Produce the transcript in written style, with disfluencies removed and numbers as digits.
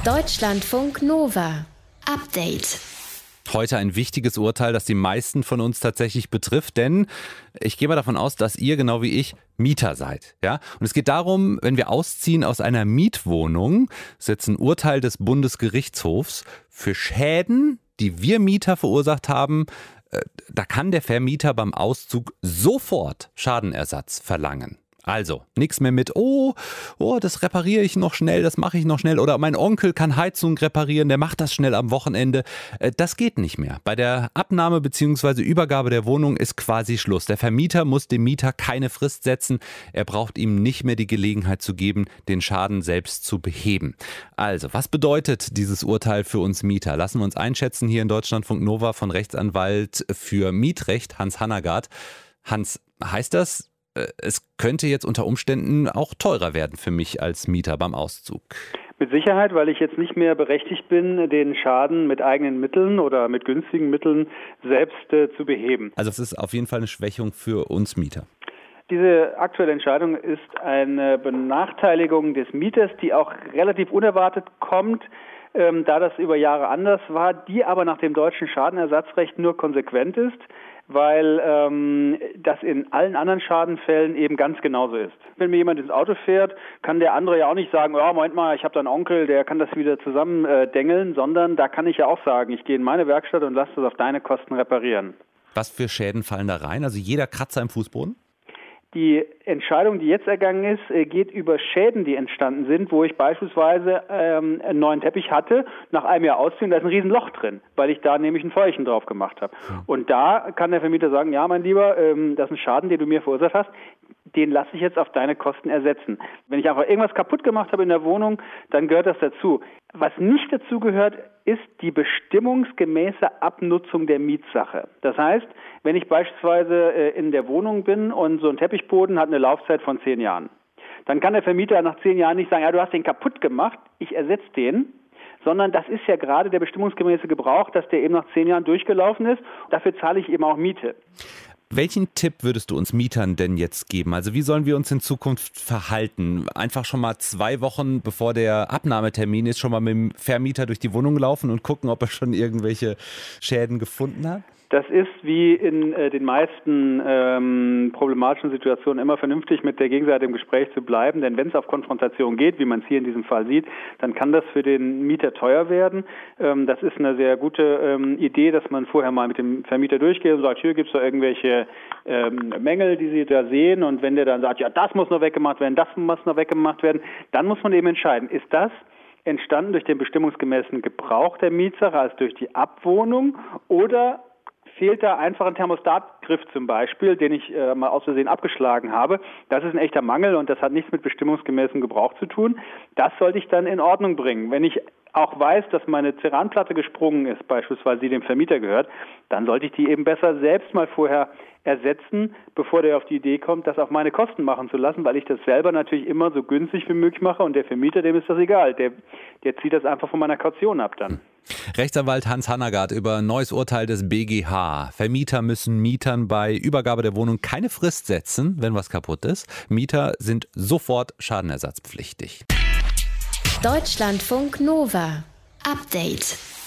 Deutschlandfunk Nova. Update. Heute ein wichtiges Urteil, das die meisten von uns tatsächlich betrifft, denn ich gehe mal davon aus, dass ihr genau wie ich Mieter seid. Ja? Und es geht darum, wenn wir ausziehen aus einer Mietwohnung, ist jetzt ein Urteil des Bundesgerichtshofs für Schäden, die wir Mieter verursacht haben. Da kann der Vermieter beim Auszug sofort Schadenersatz verlangen. Also, nichts mehr mit, das repariere ich noch schnell, das mache ich noch schnell. Oder mein Onkel kann Heizung reparieren, der macht das schnell am Wochenende. Das geht nicht mehr. Bei der Abnahme bzw. Übergabe der Wohnung ist quasi Schluss. Der Vermieter muss dem Mieter keine Frist setzen. Er braucht ihm nicht mehr die Gelegenheit zu geben, den Schaden selbst zu beheben. Also, was bedeutet dieses Urteil für uns Mieter? Lassen wir uns einschätzen hier in Deutschlandfunk Nova von Rechtsanwalt für Mietrecht Hans Hannagard. Hans, heißt das, es könnte jetzt unter Umständen auch teurer werden für mich als Mieter beim Auszug? Mit Sicherheit, weil ich jetzt nicht mehr berechtigt bin, den Schaden mit eigenen Mitteln oder mit günstigen Mitteln selbst zu beheben. Also es ist auf jeden Fall eine Schwächung für uns Mieter. Diese aktuelle Entscheidung ist eine Benachteiligung des Mieters, die auch relativ unerwartet kommt, da das über Jahre anders war, die aber nach dem deutschen Schadenersatzrecht nur konsequent ist, weil das in allen anderen Schadenfällen eben ganz genauso ist. Wenn mir jemand ins Auto fährt, kann der andere ja auch nicht sagen, Moment mal, ich habe da einen Onkel, der kann das wieder zusammendengeln, sondern da kann ich ja auch sagen, ich gehe in meine Werkstatt und lasse das auf deine Kosten reparieren. Was für Schäden fallen da rein? Also jeder Kratzer im Fußboden? Die Entscheidung, die jetzt ergangen ist, geht über Schäden, die entstanden sind, wo ich beispielsweise einen neuen Teppich hatte, nach einem Jahr ausziehen, da ist ein Riesenloch drin, weil ich da nämlich ein Feuerchen drauf gemacht habe. Und da kann der Vermieter sagen, ja, mein Lieber, das ist ein Schaden, den du mir verursacht hast, den lasse ich jetzt auf deine Kosten ersetzen. Wenn ich einfach irgendwas kaputt gemacht habe in der Wohnung, dann gehört das dazu. Was nicht dazu gehört, ist die bestimmungsgemäße Abnutzung der Mietsache. Das heißt, wenn ich beispielsweise in der Wohnung bin und so ein Teppichboden hat eine Laufzeit von 10 Jahren, dann kann der Vermieter nach 10 Jahren nicht sagen, ja, du hast den kaputt gemacht, ich ersetze den, sondern das ist ja gerade der bestimmungsgemäße Gebrauch, dass der eben nach 10 Jahren durchgelaufen ist. Dafür zahle ich eben auch Miete. Welchen Tipp würdest du uns Mietern denn jetzt geben? Also wie sollen wir uns in Zukunft verhalten? Einfach schon mal 2 Wochen bevor der Abnahmetermin ist, schon mal mit dem Vermieter durch die Wohnung laufen und gucken, ob er schon irgendwelche Schäden gefunden hat? Das ist wie in den meisten problematischen Situationen immer vernünftig mit der Gegenseite im Gespräch zu bleiben, denn wenn es auf Konfrontation geht, wie man es hier in diesem Fall sieht, dann kann das für den Mieter teuer werden. Das ist eine sehr gute Idee, dass man vorher mal mit dem Vermieter durchgeht und sagt, hier gibt es da irgendwelche Mängel, die Sie da sehen, und wenn der dann sagt, ja, das muss noch weggemacht werden, das muss noch weggemacht werden, dann muss man eben entscheiden, ist das entstanden durch den bestimmungsgemäßen Gebrauch der Mietsache, also durch die Abwohnung, oder fehlt da einfach ein Thermostatgriff zum Beispiel, den ich mal aus Versehen abgeschlagen habe. Das ist ein echter Mangel und das hat nichts mit bestimmungsgemäßem Gebrauch zu tun. Das sollte ich dann in Ordnung bringen. Wenn ich auch weiß, dass meine Ceranplatte gesprungen ist, beispielsweise die dem Vermieter gehört, dann sollte ich die eben besser selbst mal vorher ersetzen, bevor der auf die Idee kommt, das auf meine Kosten machen zu lassen, weil ich das selber natürlich immer so günstig wie möglich mache und der Vermieter, dem ist das egal. Der zieht das einfach von meiner Kaution ab dann. Rechtsanwalt Hans Hannagard über ein neues Urteil des BGH. Vermieter müssen Mietern bei Übergabe der Wohnung keine Frist setzen, wenn was kaputt ist. Mieter sind sofort schadenersatzpflichtig. Deutschlandfunk Nova. Update.